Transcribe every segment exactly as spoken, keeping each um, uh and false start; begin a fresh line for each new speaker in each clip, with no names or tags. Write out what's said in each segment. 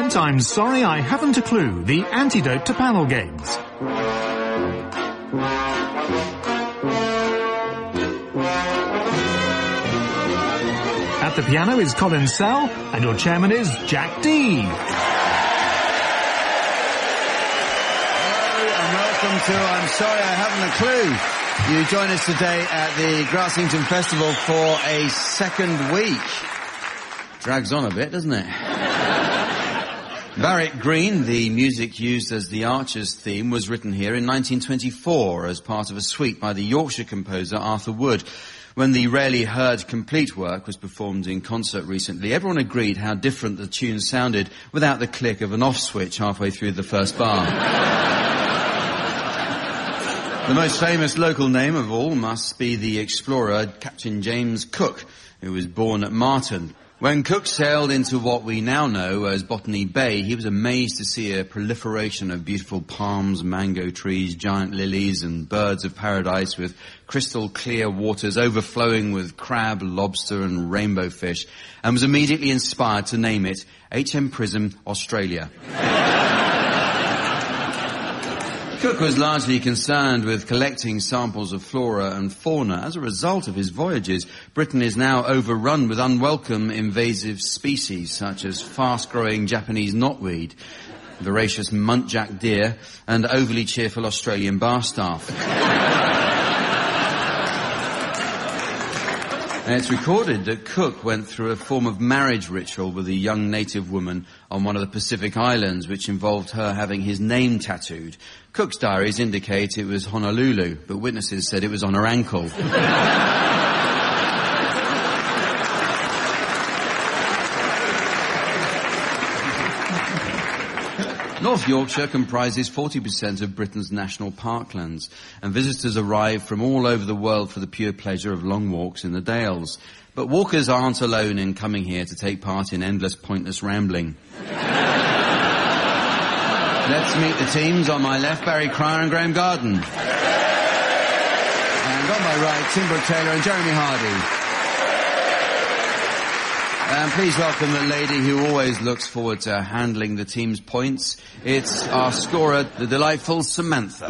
present I'm Sorry I Haven't a Clue, the antidote to panel games. At the piano is Colin Sell, and your chairman is Jack Dee.
Hello and welcome to I'm Sorry I Haven't a Clue. You join us today at the Grassington Festival for a second week. Drags on a bit, doesn't it? Barrett Green, the music used as the Archers theme, was written here in nineteen twenty-four as part of a suite by the Yorkshire composer Arthur Wood. When the rarely heard complete work was performed in concert recently, everyone agreed how different the tune sounded without the click of an off switch halfway through the first bar. The most famous local name of all must be the explorer Captain James Cook, who was born at Marton. When Cook sailed into what we now know as Botany Bay, he was amazed to see a proliferation of beautiful palms, mango trees, giant lilies and birds of paradise with crystal clear waters overflowing with crab, lobster and rainbow fish, and was immediately inspired to name it H M Prism Australia. Cook was largely concerned with collecting samples of flora and fauna. As a result of his voyages, Britain is now overrun with unwelcome invasive species such as fast-growing Japanese knotweed, voracious muntjac deer, and overly cheerful Australian bar staff. And it's recorded that Cook went through a form of marriage ritual with a young native woman on one of the Pacific Islands, which involved her having his name tattooed. Cook's diaries indicate it was Honolulu, but witnesses said it was on her ankle. North Yorkshire comprises forty percent of Britain's national parklands, and visitors arrive from all over the world for the pure pleasure of long walks in the Dales. But walkers aren't alone in coming here to take part in endless pointless rambling. Let's meet the teams. On my left, Barry Cryer and Graham Garden. And on my right, Tim Brooke-Taylor and Jeremy Hardy. And please welcome the lady who always looks forward to handling the team's points. It's our scorer, the delightful Samantha.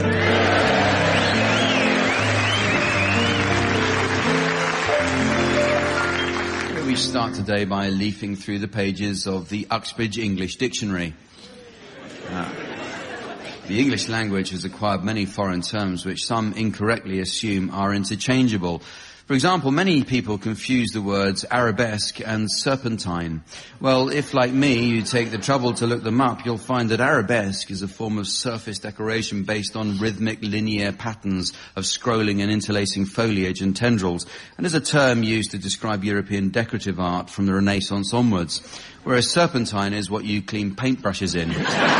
We start today by leafing through the pages of the Uxbridge English Dictionary. Uh, the English language has acquired many foreign terms which some incorrectly assume are interchangeable. For example, many people confuse the words arabesque and serpentine. Well, if, like me, you take the trouble to look them up, you'll find that arabesque is a form of surface decoration based on rhythmic linear patterns of scrolling and interlacing foliage and tendrils, and is a term used to describe European decorative art from the Renaissance onwards, whereas serpentine is what you clean paintbrushes in.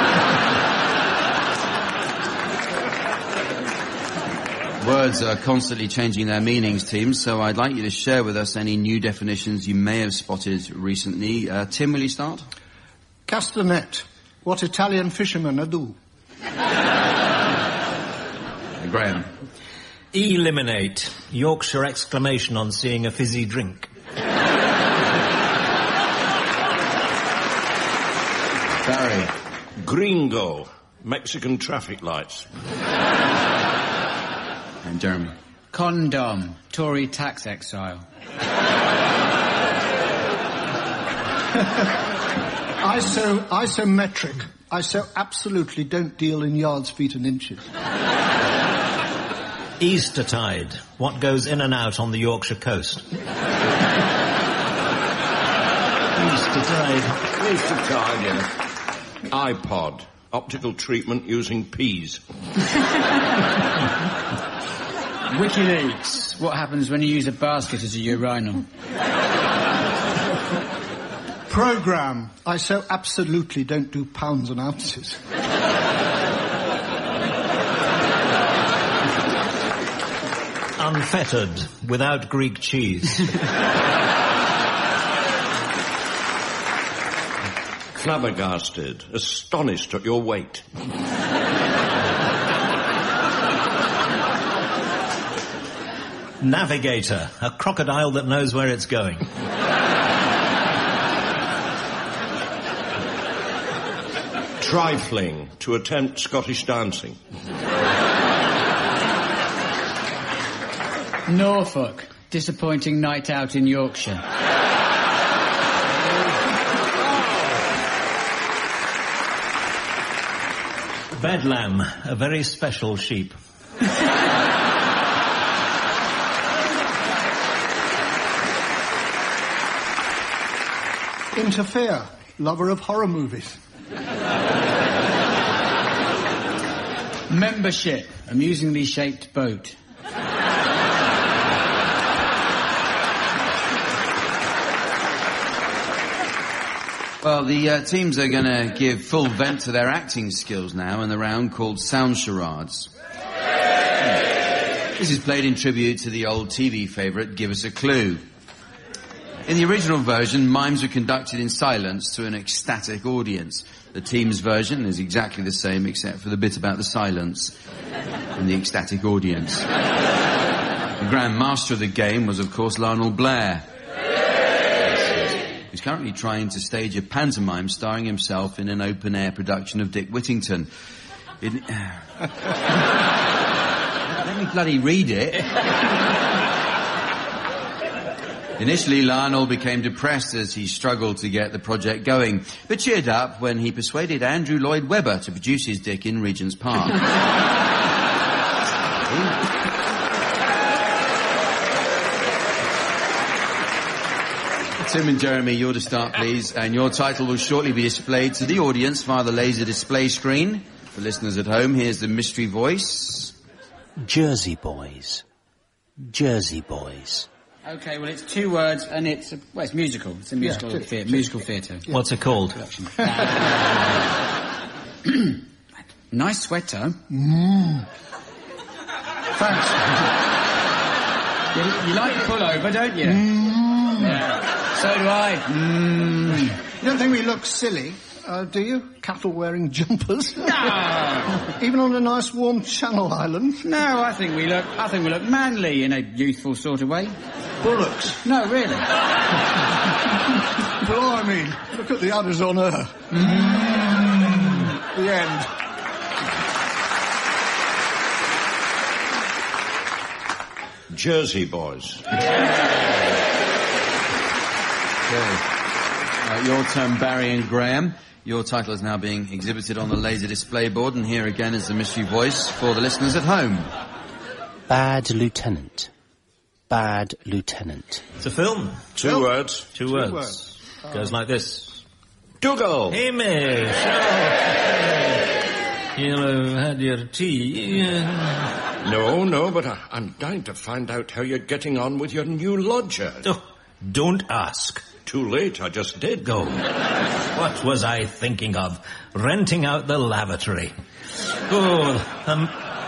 Words are constantly changing their meanings, teams, so I'd like you to share with us any new definitions you may have spotted recently. Uh, Tim, will you start?
Castanet. What Italian fishermen do.
Uh, Graham.
Eliminate. Yorkshire exclamation on seeing a fizzy drink.
Barry.
Gringo. Mexican traffic lights.
And Jeremy.
Condom, Tory tax exile.
Iso, isometric. I so absolutely don't deal in yards, feet and inches.
Eastertide. What goes in and out on the Yorkshire coast?
Eastertide. Eastertide, yes. iPod. Optical treatment using peas.
WikiLeaks. What happens when you use a basket as a urinal?
Programme. I so absolutely don't do pounds and ounces.
Unfettered. Without Greek cheese.
Flabbergasted. Astonished at your weight.
Navigator, a crocodile that knows where it's going.
Trifling to attempt Scottish dancing.
Norfolk. Disappointing night out in Yorkshire.
Bedlam, a very special sheep.
Interfere, lover of horror movies.
Membership. Amusingly shaped boat.
Well, the uh, teams are going to give full vent to their acting skills now in the round called Sound Charades. This is played in tribute to the old T V favourite, Give Us a Clue. In the original version, mimes were conducted in silence to an ecstatic audience. The team's version is exactly the same except for the bit about the silence and the ecstatic audience. The Grand Master of the game was, of course, Lionel Blair. He's currently trying to stage a pantomime starring himself in an open-air production of Dick Whittington. It... Let me bloody read it. Initially, Lionel became depressed as he struggled to get the project going, but cheered up when he persuaded Andrew Lloyd Webber to produce his Dick in Regent's Park. Tim and Jeremy, you're to start, please, and your title will shortly be displayed to the audience via the laser display screen. For listeners at home, here's the mystery voice.
Jersey Boys. Jersey Boys.
Okay, well, it's two words, and it's, a, well, it's musical. It's a musical
Yeah,
theatre. Musical theatre.
Yeah. What's it called?
Nice sweater.
Mm. Thanks.
You, you like the pullover, don't you?
Mm.
Yeah. So do I. Mm.
You don't think we look silly, uh, do you? Cattle wearing jumpers.
No.
Even on a nice warm Channel Island.
No, I think we look. I think we look manly in a youthful sort of way.
Bullocks.
No, really.
Blimey, look at the others on her. Mm. The end.
Jersey Boys.
Okay. Uh, your turn, Barry and Graham. Your title is now being exhibited on the laser display board, and here again is the mystery voice for the listeners at home.
Bad Lieutenant. Bad Lieutenant.
It's a film.
Two
Well,
words.
Two,
Two
words.
words.
Goes like this.
Dougal.
Hamish! Oh. You'll have had your tea.
No, no, but I, I'm dying to find out how you're getting on with your new lodger.
Oh, don't ask.
Too late, I just did.
Go. What was I thinking of? Renting out the lavatory. Oh, um,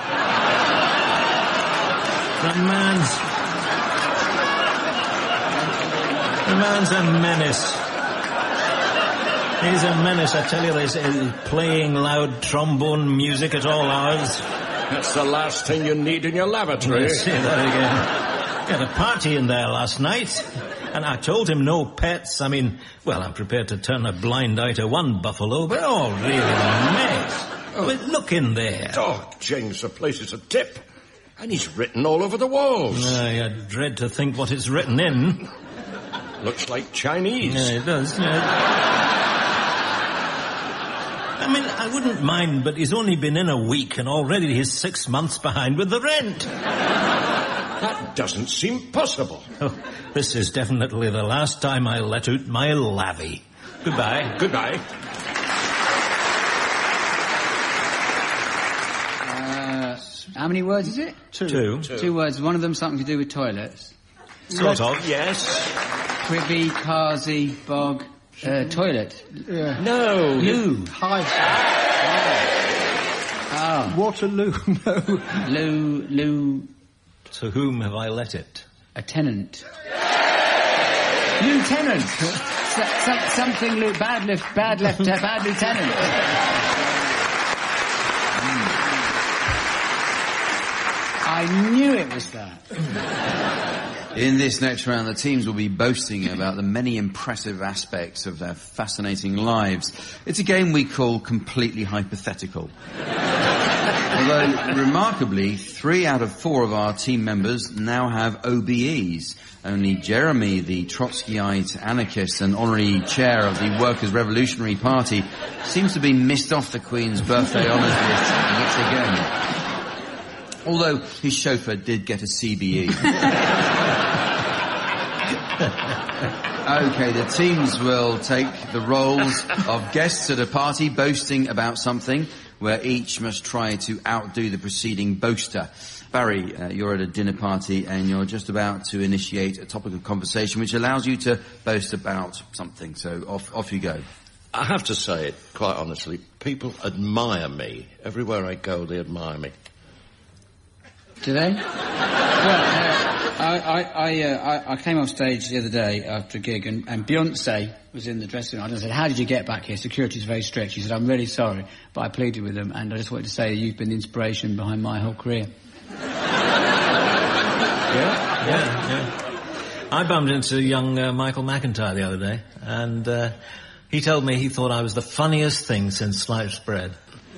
the man's... The man's a menace. He's a menace, I tell you. He's uh, playing loud trombone music at all hours.
That's the last thing you need in your lavatory.
Let's say that again. Had a party in there last night, and I told him no pets. I mean, well, I'm prepared to turn a blind eye to one buffalo, but all really a mess. Oh. But look in there.
Oh, James, the place is a tip. And he's written all over the walls.
I dread to think what it's written in.
Looks like Chinese.
Yeah, it does. Yeah. I mean, I wouldn't mind, but he's only been in a week, and already he's six months behind with the rent.
That doesn't seem possible.
Oh, this is definitely the last time I'll let out my lavvy. Goodbye.
Goodbye.
Uh, how many words is it?
Two.
Two.
Two. Two words. One of them something to do with toilets.
Sort of, yes.
Privy, Carsey, Bog, uh, toilet.
Yeah.
No.
Loo.
High.
Ah.
Waterloo, no.
Loo, Loo,
To whom have I let it?
a tenant. Lieutenant. S- some, something, Lou, bad left, bad left, uh, bad lieutenant. I knew it was that.
In this next round, the teams will be boasting about the many impressive aspects of their fascinating lives. It's a game we call Completely Hypothetical. Although, remarkably, three out of four of our team members now have O B Es. Only Jeremy, the Trotskyite anarchist and honorary chair of the Workers' Revolutionary Party, seems to be missed off the Queen's birthday honours list yet again. Although his chauffeur did get a C B E. Okay, the teams will take the roles of guests at a party boasting about something, where each must try to outdo the preceding boaster. Barry, uh, you're at a dinner party and you're just about to initiate a topic of conversation which allows you to boast about something. So off, off you go.
I have to say it, quite honestly, people admire me. Everywhere I go, they admire me.
Do they? Well, uh, I, I, I, uh, I, I came off stage the other day after a gig, and, and Beyonce was in the dressing room. And I said, "How did you get back here? Security's very strict." She said, "I'm really sorry," but I pleaded with them, and I just wanted to say you've been the inspiration behind my whole career.
Yeah, yeah, yeah. I bumped into young uh, Michael McIntyre the other day, and uh, he told me he thought I was the funniest thing since sliced bread.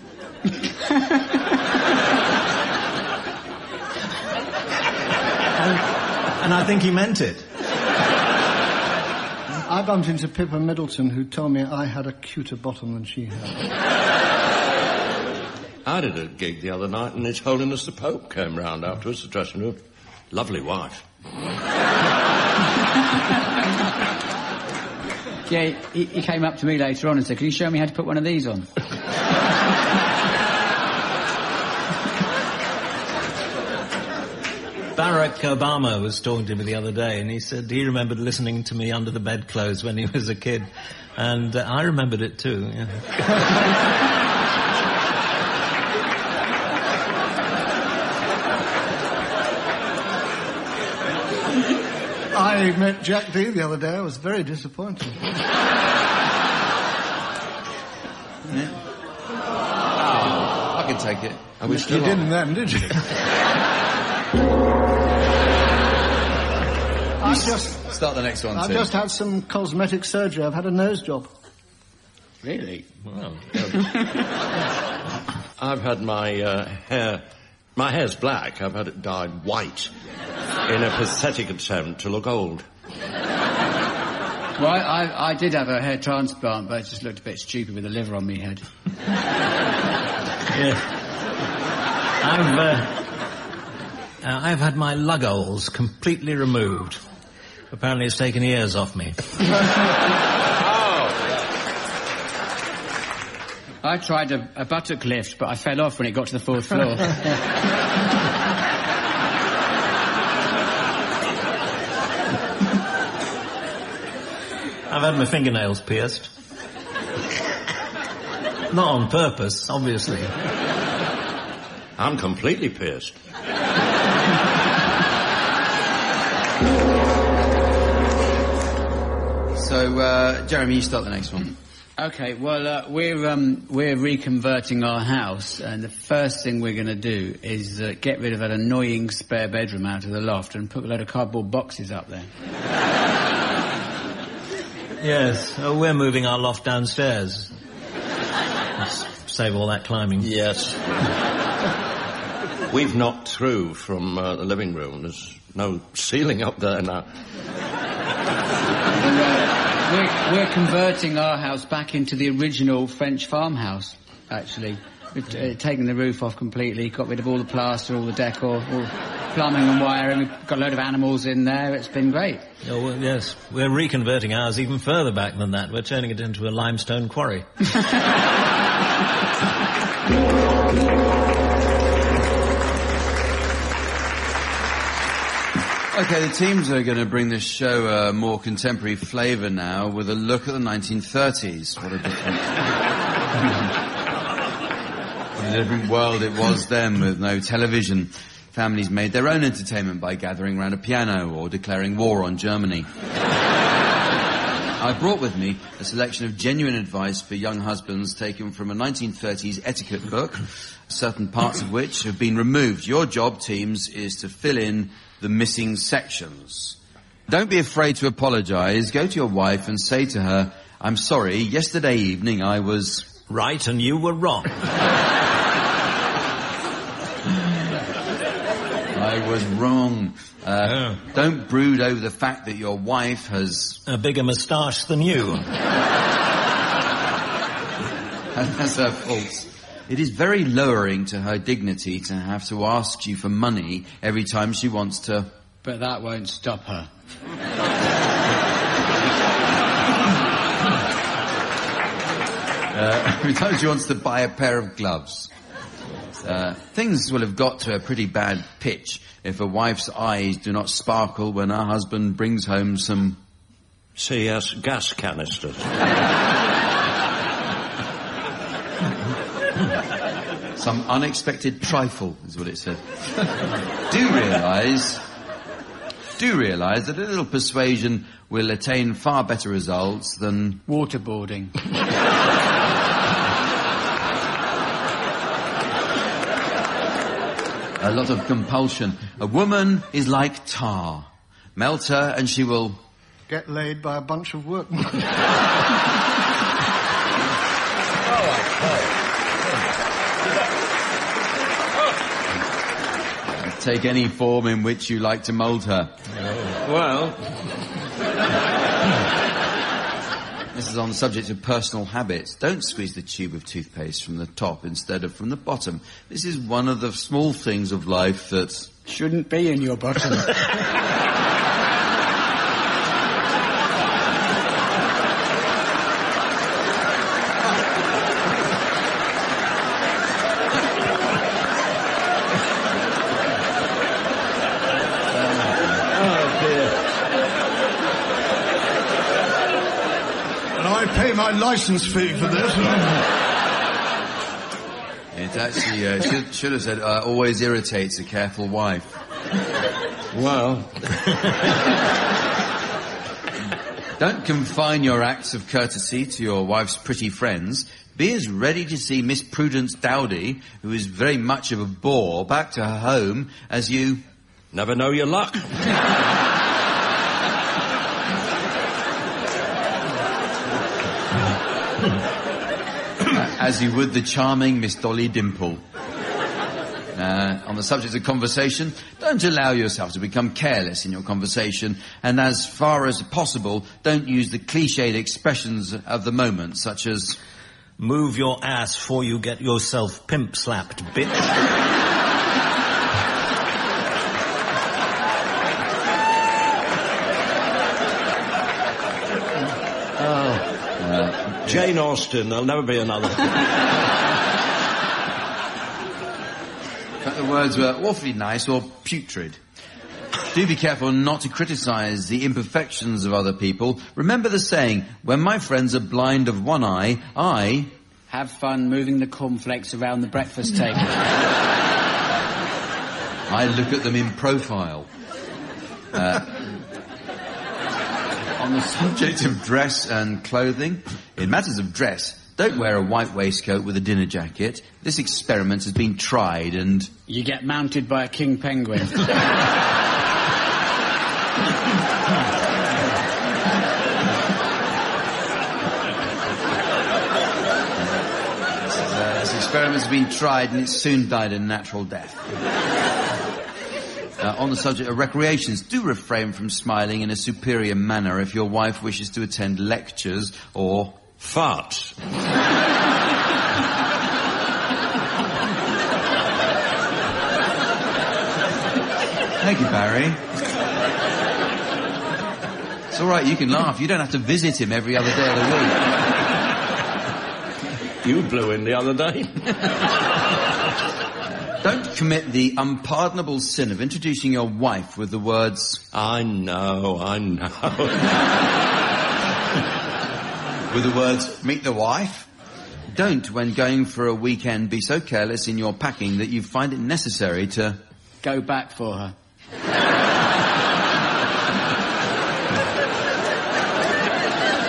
And I think he meant it.
I bumped into Pippa Middleton, who told me I had a cuter bottom than she had.
I did a gig the other night, and His Holiness the Pope came round afterwards, the dressing room. Lovely wife.
Yeah, he, he came up to me later on and said, "Can you show me how to put one of these on?"
Barack Obama was talking to me the other day, and he said he remembered listening to me under the bedclothes when he was a kid. And uh, I remembered it too. Yeah.
I met Jack Dee the other day. I was very disappointed.
Yeah. Oh, I can take it.
Are we still
You
on?
didn't then, did you? I just
Start the next one,
I've
Tim.
just had some cosmetic surgery. I've had a nose job.
Really?
Well,
I've had my uh, hair... My hair's black. I've had it dyed white in a pathetic attempt to look old.
Well, I, I, I did have a hair transplant, but it just looked a bit stupid with a liver on my head.
yeah. I've, uh, uh, I've had my lug holes completely removed. Apparently it's taken ears off me.
I tried a, a buttock lift, but I fell off when it got to the fourth floor.
I've had my fingernails pierced. Not on purpose, obviously.
I'm completely pierced.
So, uh, Jeremy, you start the next one.
Okay, well, uh, we're um, we're reconverting our house, and the first thing we're going to do is uh, get rid of that annoying spare bedroom out of the loft and put a load of cardboard boxes up there.
Yes, uh, we're moving our loft downstairs. Let's save all that climbing.
Yes. We've knocked through from uh, the living room. There's no ceiling up there now.
We're, we're converting our house back into the original French farmhouse, actually. We've uh, taken the roof off completely, got rid of all the plaster, all the decor, all plumbing and wiring. We've got a load of animals in there. It's been great.
Oh, well, yes, we're reconverting ours even further back than that. We're turning it into a limestone quarry.
Okay, the teams are going to bring this show a more contemporary flavour now with a look at the nineteen thirties. What a different... what a different world it was then with no television. Families made their own entertainment by gathering around a piano or declaring war on Germany. I brought with me a selection of genuine advice for young husbands taken from a nineteen thirties etiquette book, certain parts of which have been removed. Your job, teams, is to fill in the missing sections. Don't be afraid to apologise. Go to your wife and say to her, I'm sorry, yesterday evening I was...
Right, and you were wrong.
I was wrong. Uh, oh. Don't brood over the fact that your wife has...
A bigger moustache than you.
That's her fault. It is very lowering to her dignity to have to ask you for money every time she wants to...
But that won't stop her.
uh, every time she wants to buy a pair of gloves. Uh, things will have got to a pretty bad pitch if a wife's eyes do not sparkle when her husband brings home some...
C S gas canisters.
Some unexpected trifle, is what it said. Do realise... Do realise that a little persuasion will attain far better results than...
Waterboarding.
A lot of compulsion. A woman is like tar. Melt her and she will...
Get laid by a bunch of workmen.
Take any form in which you like to mould her.
Well...
This is on the subject of personal habits. Don't squeeze the tube of toothpaste from the top instead of from the bottom. This is one of the small things of life that...
Shouldn't be in your bottom.
Pay my licence fee for this.
It actually uh, should, should have said, uh, always irritates a careful wife.
Well...
Don't confine your acts of courtesy to your wife's pretty friends. Be as ready to see Miss Prudence Dowdy, who is very much of a bore, back to her home as you...
Never know your luck.
As you would the charming Miss Dolly Dimple. Uh, on the subject of conversation, don't allow yourself to become careless in your conversation, and as far as possible, don't use the cliched expressions of the moment, such as...
Move your ass before you get yourself pimp-slapped, bitch.
Jane Austen, there'll never be another.
In fact, the words were awfully nice or putrid. Do be careful not to criticise the imperfections of other people. Remember the saying, when my friends are blind of one eye, I...
Have fun moving the cornflakes around the breakfast table.
I look at them in profile. Uh, on the subject of dress and clothing, in matters of dress, don't wear a white waistcoat with a dinner jacket. This experiment has been tried and...
You get mounted by a king penguin.
uh, this experiment has been tried and it soon died a natural death. Uh, on the subject of recreations, do refrain from smiling in a superior manner if your wife wishes to attend lectures or...
Farts.
Thank you, Barry. It's all right, you can laugh. You don't have to visit him every other day of the week.
You blew in the other day.
Don't commit the unpardonable sin of introducing your wife with the words...
I know, I know.
With the words, meet the wife. Don't, when going for a weekend, be so careless in your packing that you find it necessary to...
Go back for her.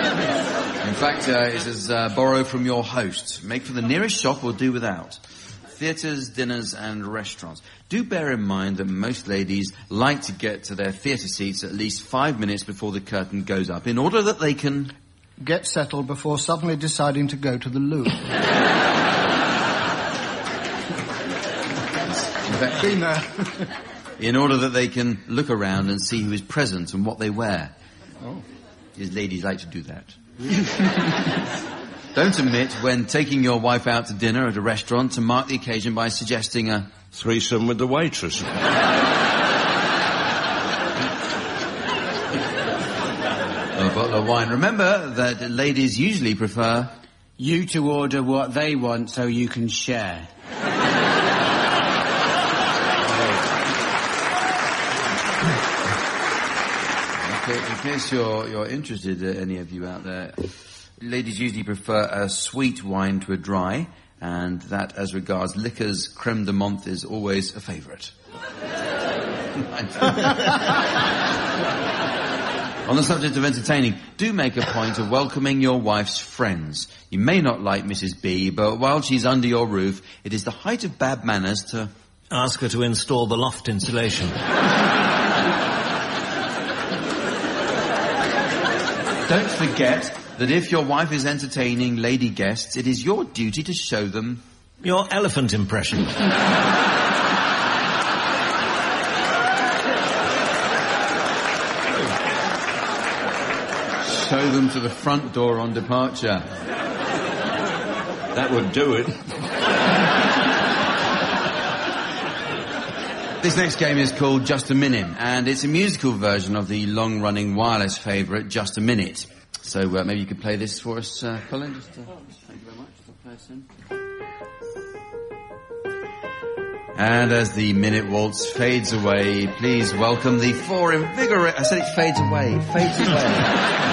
In fact, uh, it says, uh, borrow from your host. Make for the nearest shop or do without. theatres, dinners and restaurants. Do bear in mind that most ladies like to get to their theatre seats at least five minutes before the curtain goes up in order that they can...
get settled before suddenly deciding to go to the loo. Been there.
In order that they can look around and see who is present and what they wear.
Oh.
His ladies like to do that. Don't omit, when taking your wife out to dinner at a restaurant, to mark the occasion by suggesting a...
threesome with the waitress.
a bottle of wine. Remember that ladies usually prefer...
you to order what they want so you can share.
Okay, in case you're, you're interested, uh, any of you out there, ladies usually prefer a sweet wine to a dry, and that, as regards liquors, creme de menthe is always a favourite. On the subject of entertaining, do make a point of welcoming your wife's friends. You may not like Missus B, but while she's under your roof, it is the height of bad manners to...
ask her to install the loft insulation.
Don't forget that if your wife is entertaining lady guests, it is your duty to show them...
your elephant impression.
Show them to the front door on departure.
That would do it.
This next game is called Just a Minute, and it's a musical version of the long-running wireless favourite, Just a Minute. So uh, maybe you could play this for us, uh, Colin? Just, uh, thank you very much. I'll play us in. And as the minute waltz fades away, please welcome the four invigorating... I said it fades away. Fades away.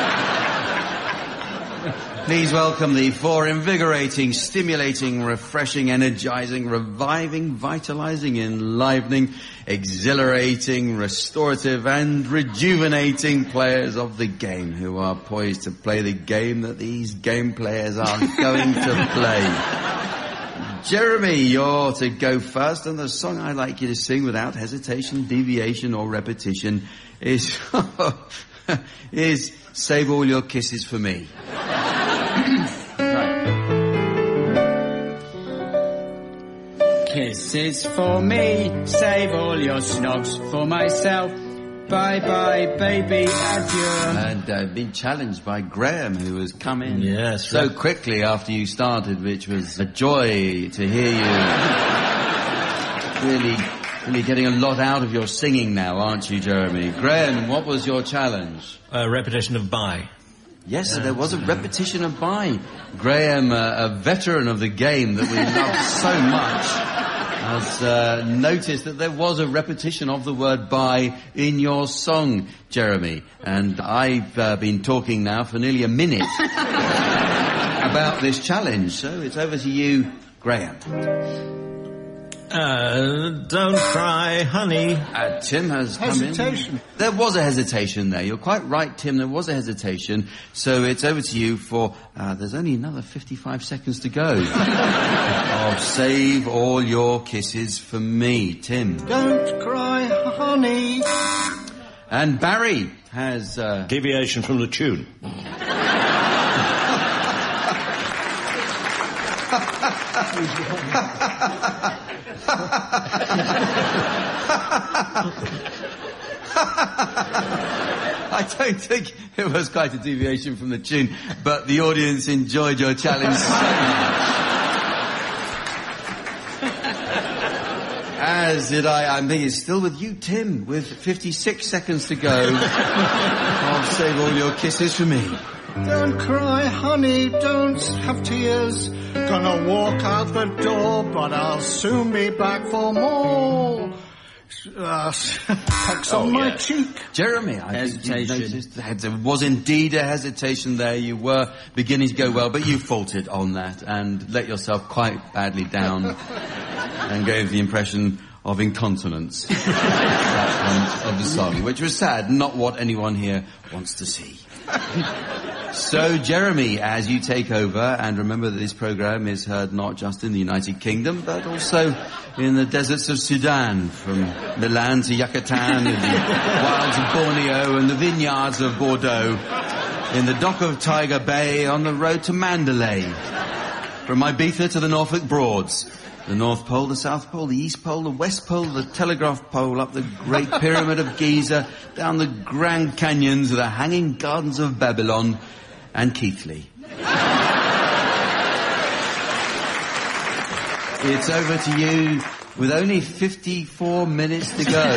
Please welcome the four invigorating, stimulating, refreshing, energizing, reviving, vitalizing, enlivening, exhilarating, restorative and rejuvenating players of the game who are poised to play the game that these game players are going to play. Jeremy, you're to go first, and the song I'd like you to sing without hesitation, deviation or repetition is, is Save All Your Kisses for Me. Right.
Kisses for me, save all your snogs for myself. Bye-bye, baby, adieu.
And uh, been challenged by Graham, who has come in
yes,
so
right.
quickly after you started, which was a joy to hear you. really, really getting a lot out of your singing now, aren't you, Jeremy? Graham, what was your challenge?
A repetition of bye.
Yes, there was a repetition of bye. Graham, uh, a veteran of the game that we love so much, has uh, noticed that there was a repetition of the word bye in your song, Jeremy. And I've uh, been talking now for nearly a minute about this challenge. So it's over to you, Graham.
Uh, don't cry, honey.
Uh, Tim has
Hesitation.
come in. There was a hesitation there. You're quite right, Tim. There was a hesitation. So it's over to you for, uh, there's only another fifty-five seconds to go. Of Save All Your Kisses for Me. Tim.
Don't cry, honey.
And Barry has... Uh...
Deviation from the tune.
I don't think it was quite a deviation from the tune, but the audience enjoyed your challenge so much. As did I. I think it's still with you, Tim, with fifty-six seconds to go. I'll save all your kisses for me.
Don't cry, honey, don't have tears. Gonna walk out the door, but I'll soon be back for more. Uh, pecks
Oh,
on my
yeah.
cheek.
Jeremy, I
Hesitation.
think you noticed that there was indeed a hesitation there. You were beginning to go well, but you faltered on that and let yourself quite badly down and gave the impression of incontinence of the song, which was sad, not what anyone here wants to see. So, Jeremy, as you take over, and remember that this programme is heard not just in the United Kingdom, but also in the deserts of Sudan, from Milan to Yucatan, in the wilds of Borneo and the vineyards of Bordeaux, in the dock of Tiger Bay, on the road to Mandalay, from Ibiza to the Norfolk Broads, the North Pole, the South Pole, the East Pole, the West Pole, the Telegraph Pole, up the Great Pyramid of Giza, down the Grand Canyons, the Hanging Gardens of Babylon, and Keighley. It's over to you with only fifty-four minutes to go.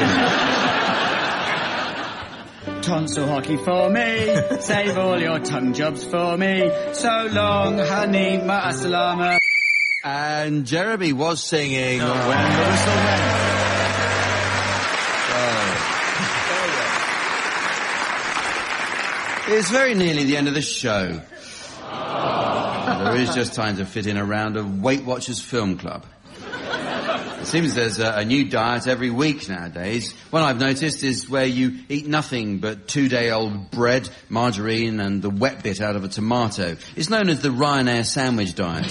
Tonsil hockey for me, save all your tongue jobs for me. So long, honey, ma'asalama.
And Jeremy was singing
oh.
When the Whistle Went. So. It's very nearly the end of the show. Oh. There is just time to fit in a round of Weight Watchers Film Club. It seems there's a, a new diet every week nowadays. One I've noticed is where you eat nothing but two-day-old bread, margarine and the wet bit out of a tomato. It's known as the Ryanair sandwich diet.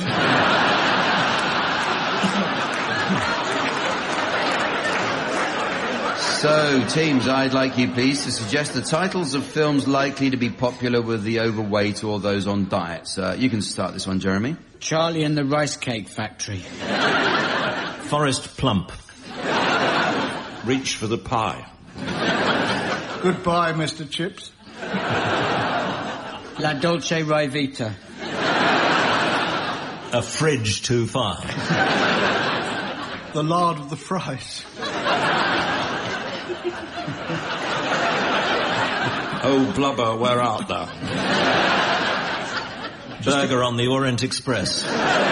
So, teams, I'd like you please to suggest the titles of films likely to be popular with the overweight or those on diets. Uh, you can start this one, Jeremy.
Charlie and the Rice Cake Factory.
Forrest Plump.
Reach for the pie.
Goodbye, Mister Chips.
La Dolce Vita.
A Fridge Too Far.
The Lard of the Fries.
Oh, blubber, where art thou?
Burger on the Orient Express.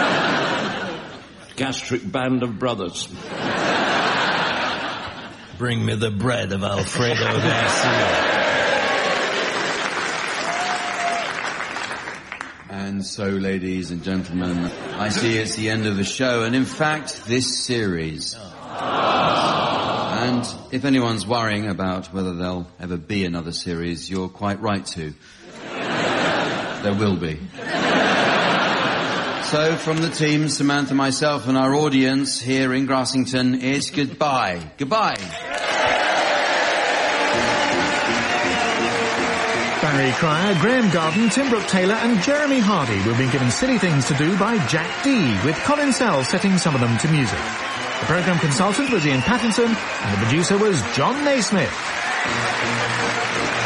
Gastric Band of Brothers.
Bring me the bread of Alfredo Garcia.
And so, ladies and gentlemen, I see it's the end of the show, and in fact, this series. And if anyone's worrying about whether there'll ever be another series, you're quite right to. There will be. So, from the team, Samantha, myself, and our audience here in Grassington, it's goodbye. Goodbye.
Barry Cryer, Graham Garden, Tim Brooke Taylor and Jeremy Hardy will be given Silly Things to Do by Jack D, with Colin Sell setting some of them to music. The programme consultant was Ian Pattinson and the producer was John Naismith.